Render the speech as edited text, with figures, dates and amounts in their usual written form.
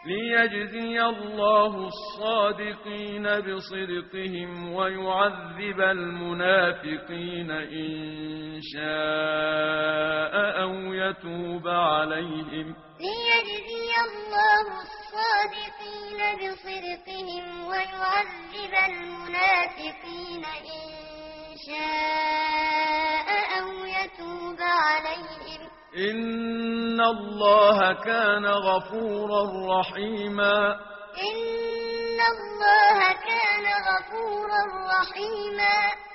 ليجزي الله الصادقين بصدقهم ويعذب المنافقين إن شاء أو يتوب عليهم. ليجزي الله الصادقين بصدقهم ويعذب المنافقين إن شاء أو يتوب عليهم. إن الله كان غفورا رحيما. إن الله كان غفورا رحيما.